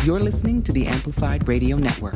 You're listening to the Amplified Radio Network.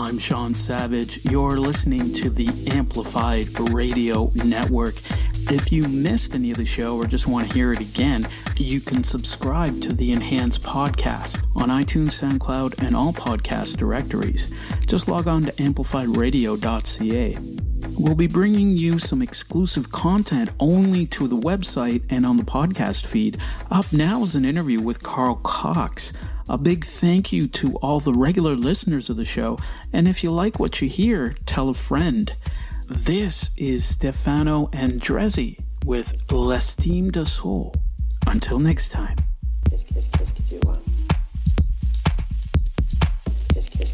I'm Sean Savage. You're listening to the Amplified Radio Network. If you missed any of the show or just want to hear it again, you can subscribe to the Enhanced podcast on iTunes, SoundCloud, and all podcast directories. Just log on to amplifiedradio.ca. We'll be bringing you some exclusive content only to the website and on the podcast feed. Up now is an interview with Carl Cox. A big thank you to all the regular listeners of the show, and if you like what you hear, tell a friend. This is Stefano Andrezzi with L'Estime de Soul. Until next time. Qu'est-ce que tu vois? Qu'est-ce que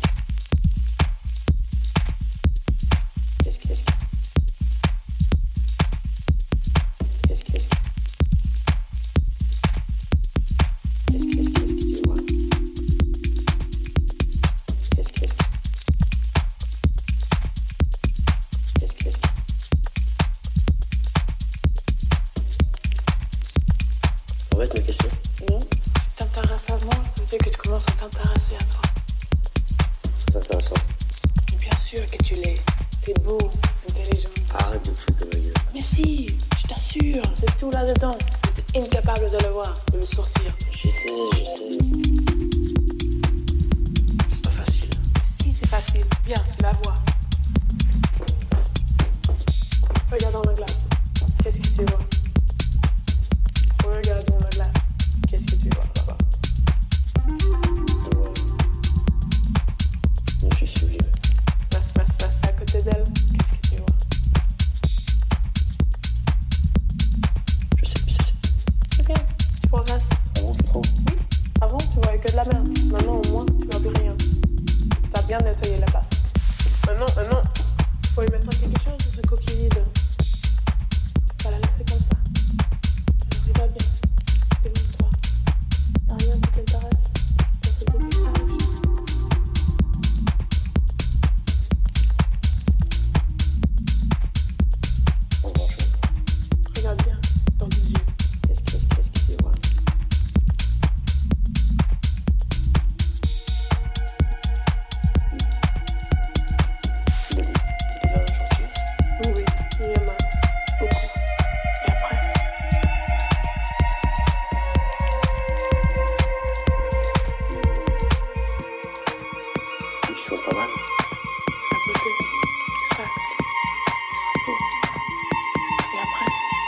incapable de le voir, de le sortir. Je sais. C'est pas facile. Si, c'est facile. Viens, tu la vois. Regarde dans la glace. Qu'est-ce que tu vois? Regarde dans la glace. Qu'est-ce que tu vois là-bas? Une fissure. Passe à côté d'elle. Qu'est-ce que tu vois? Je sais. C'est bien, tu progresses. Avant, tu prends. Avant, tu voyais que de la merde. Maintenant, au moins, tu vois plus rien. T'as bien nettoyé la place. Maintenant, faut y mettre quelque chose dans ce coquille vide. Faut pas la laisser comme ça. Alors, il va bien. Démontre-toi. Y'a rien qui t'intéresse dans ce beau visage. En grand-chose. Regarde bien dans les yeux. Qu'est-ce que tu vois? De la gentillesse. Oui, il y en a beaucoup. Et après, Ils sont pas mal. la beauté. Exact. Ils sont beaux. Et après,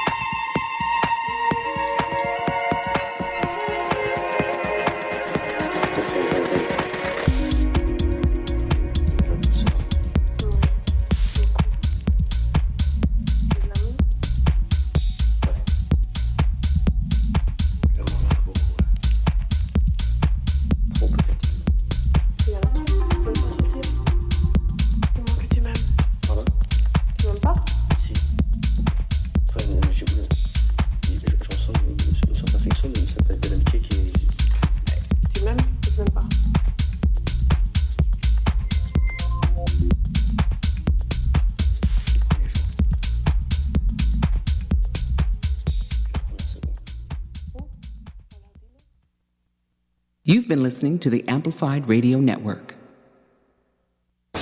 Peut-être une vraie. La douceur. oui, beaucoup. Et de l'amour. Ouais. Je m'en marre beaucoup. Trop peut-être. Il y en a trop. Faut le faire sortir. Dis-moi que tu m'aimes. Pardon? Tu m'aimes pas? Si. Enfin, je ressens une sorte d'affection, mais ça peut être de l'amitié qui est... Tu m'aimes ou tu m'aimes pas? les jours. La première seconde. You've been listening to the Amplified Radio Network.